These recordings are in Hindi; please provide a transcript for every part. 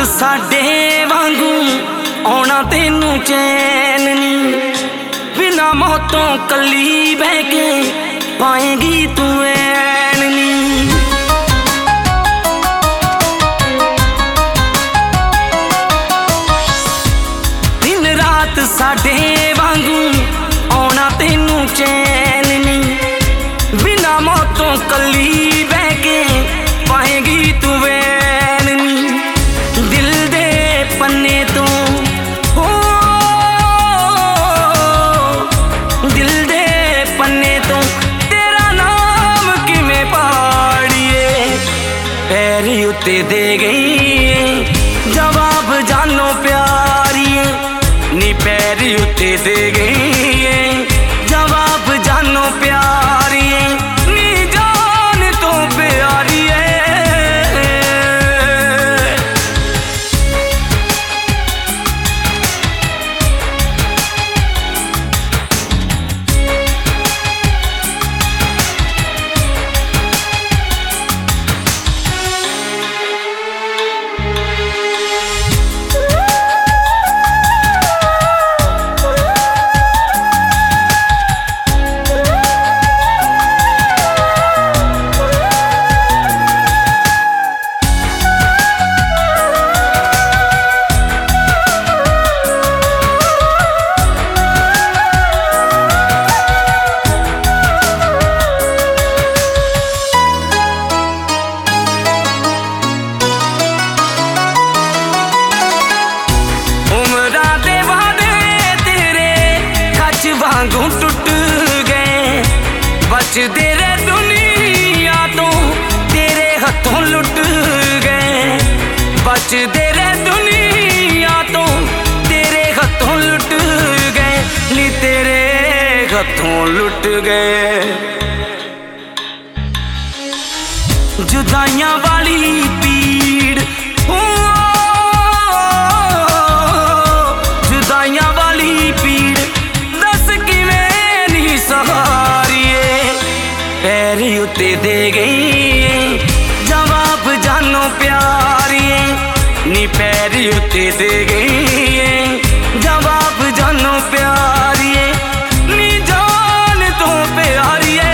साडे वांगू आना तेनू चैन नी, बिना मौतों कली बह के पाएगी तू ऐन नी। दिन रात साडे वांगू आना तेनू चैन नी, बिना मौतों कली बह के पाएगी तू ऐन नी। दिल दे पन्ने तो हो, दिल दे पन्ने तो तेरा नाम किवें पाड़िए, पैर उत्ते दे गई जवाब जानो प्यारिए, नी पैर उत्ते दे गई जवाब जानो प्यारिए, नी जान तो प्यारिए। वांगू टूट गए बचदे रे दुनिया तो तेरे हथों लुट गए, बचदे रे दुनिया तो तेरे हथों लुट गए, नी तेरे हथों लुट गए। जुदाइयां वाली पीड़ जुदाइयां वाली पीड़ पैर उत्ते दे गई जवाब जानो प्यारिए, नी पैर उत्ते दे गई जवाब जानो प्यारिए, नी जान तो प्यारिए।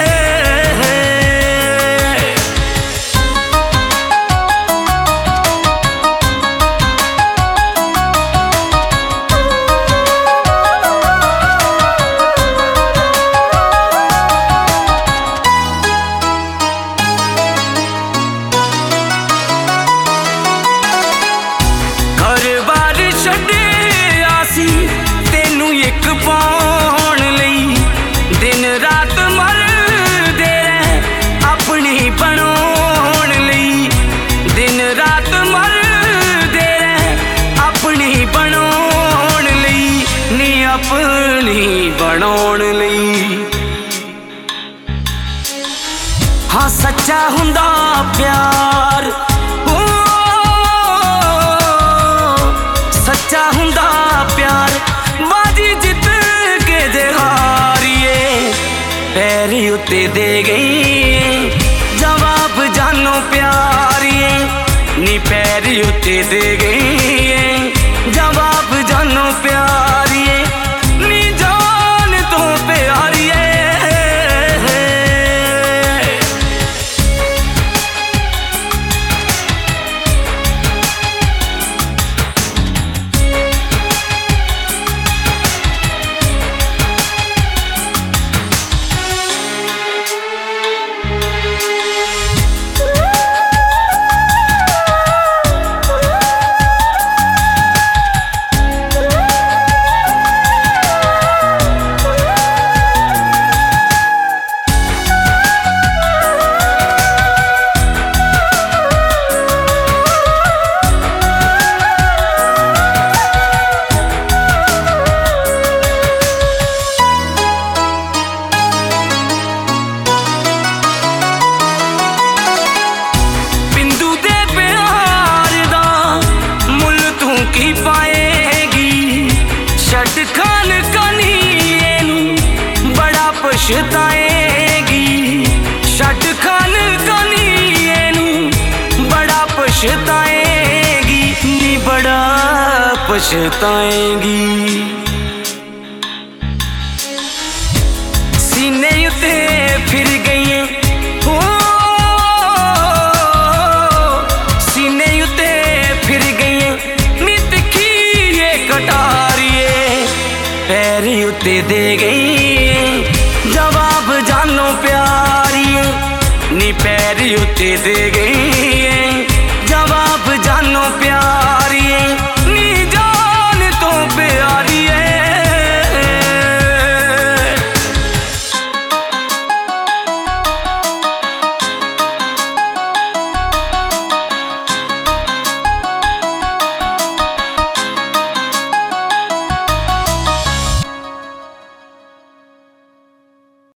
पाउण लई दिन रात मरदे अपनी बनाउण लई, दिन रात मरदे अपनी बनाउण लई, नी अपनी बनाउण लई। हाँ सच्चा हुंदा प्यार हो, सच्चा हुंदा प्यार बाजी जित के दे हारिए, पैर उत्ते दे गई जवाब जानो प्यारिए, नी पैर उत्ते दे गई जवाब जानो प्यारिए, नी जान तो प्यारिए। पछताएगी छड़ खान कनी बड़ा पछताएगी पछताएंगी। सीने उत्ते फिर गई हो, सीने उत्ते फिर गई नी तिखी ये कटारिए, पैर उत्ते दे गई जवाब जानो प्यारिए, नी पैर उत्ते दे गई